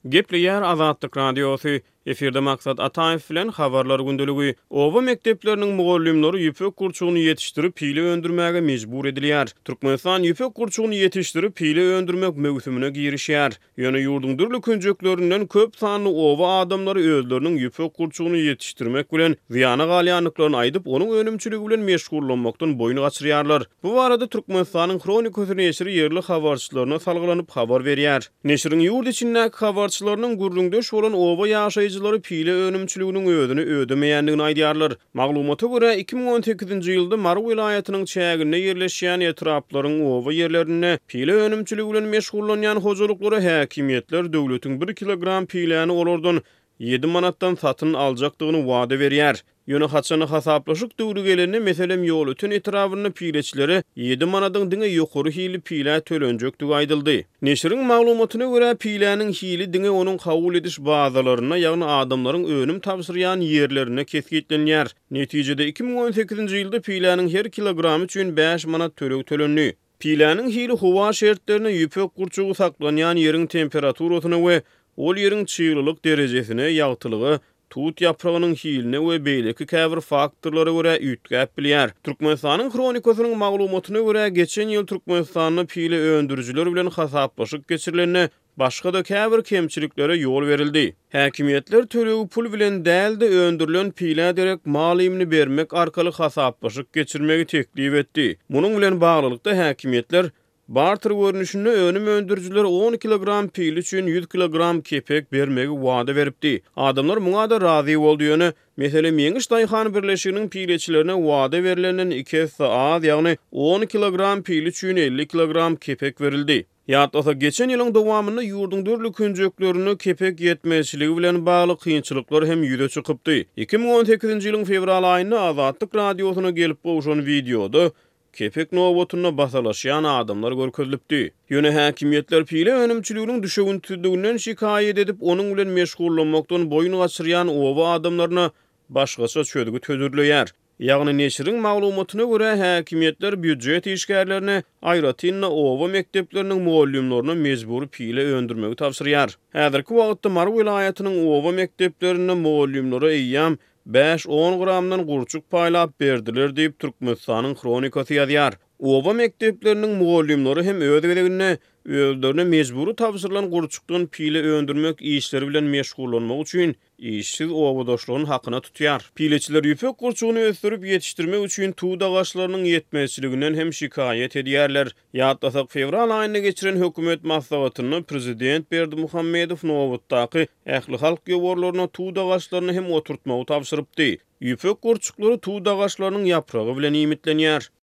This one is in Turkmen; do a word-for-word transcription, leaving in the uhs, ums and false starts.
Gepli ýer Azatlyk Radiosu. Eferde maksat Ataýew bilen habarlar gündüligi. Owa mekdepleriniň mugallimleri ýüpek gurçugyny ýetişdirip pile öndürmäge mejbur edilýär. Türkmenistan ýüpek gurçugyny ýetişdirip pile öndürmek mewsümine girişýär. Ýöne ýurdun dürli künjeklerinden köp sanly owa adamlary özleriniň ýüpek gurçugyny ýetişdirmek bilen ziýana galýanlyklaryny aýdyp onuň önümçiligi bilen meşgullanmakdan boyun gaçyrýarlar. Bu barada Türkmenistanyň Kronikasy neşri ýerli habarçylaryna salgylanyp habar berýär. Neşriň ýurt içindäki habarçylarynyň gurrundeş bolan owa ýaşaýjy pile önümçiliginiň özüni ödemeýändigini aýdýarlar. Maglumata görä iki ming on sekizinji ýylda Mar vilayatynyň çäginde ýerleşýän etraplaryň owa ýerlerine pile önümçiligi bilen meşgullanýan hojalyklary häkimetler döwletiň bir kilogram pileni olardan ýedi manatdan satyn aljakdygyny wada berýär. Ýöne haçany hasaplaşyk döwrügelerine meselem ýol ötün etrawyny pileçileri ýedi manadyň diňe ýokary hili pile tölenjekdigi aýdyldy. Neşriň maglumatyna görä pileniň hili diňe onuň kabul ediş bazalaryna, ýagny adamlaryň önüm tapşyrýan ýerlerine kesgitlenýär. Netijede iki ming on sekizinji ýylda pileniň her kilogramy üçin beş manat töleg tölenýär. Pileniň hili howa şertlerine ýüpek gurçugy saklanýan ýeriň temperaturasyna we ol ýeriň çyýlylyk derejesine, ýagtylygy, tut yapragynyň hiline we beýleki käbir faktorlara görä üýtgäp bilýär. Türkmenistanyň Kronikasynyň maglumatyna görä geçen ýyl Türkmenistanyň pile öndürüjileri bilen hasaplaşyk geçirilende başga da käbir kemçiliklere ýol berildi. Häkimetler төлegi pul bilen däldi öndürilen pile derek malymyny bermek arkaly hasaplaşyk geçirmegi teklip etdi. Munyň bilen baglylykda häkimetler barter görnüşinde önüm öndürüjiler on kilogram pil üçin yüz kilogram kepek bermegi wada beripdi. Adamlar muňa da razy boldy ýöne. Meselem Ýeňiş Daýhan birleşiginiň pileçilerine wada berilenden iki hisse az, ýagny on kilogram pil üçin elli kilogram kepek verildi. Ýa-da geçen ýylyň dowamynda ýurdun dürli künjeklerini kepek ýetmezçiligi bilen bagly kynçylyklar hem ýüze çykypdy. iki ming on sekizinji ýylyň fevral aýynda Azatlyk Radiosyna gelip bolşan videoda kepek nowatyna basalaşýan adamlar görkezlipdi. Ýöne häkimetler pile önümçiliginiň düşegünçiliginden şikaýet edip onuň bilen meşgullanmakdan boyun gaçyrýan owa adamlaryna başgaça çödügi tödürleýär. Ýagny neşriň maglumatyna görä häkimetler büdjet işgärlerini aýratynna owa mekdepleriniň mugallimlerini mejbur pile öndürmegi tapşyrýar. Häzirki wagtda Mar vilayatynyň owa mekdeplerini mugallimleri eýýam beş on gramdan gurçuk paýlap berdiler diýip Türkmenistanyň Kronikasy ýazýar. Owa mekdepleriniň mugallimleri hem ödegine özlerine mejburi tapşyrylan gurçukdan pile öndürmek işleri bilen meşgullanmak üçin işsiz owadoşlaryň hakyna tutýar. Pileçiler ýüpek gurçugyny ösdürip ýetişdirmek üçin tuğ dagaçlarynyň ýetmezçiliginden hem şikaýet edýärler. Ýa-da fevral aýynda geçiren hökümet maslahatyny prezident Berdimuhammedow nowatdaky ähli halk ýewarlaryna tuğ dagaçlaryny hem oturtmagy tapşyrypdy. Ýüpek gurçuklary tuğ dagaçlarynyň ýapragy bilen imitlenýär.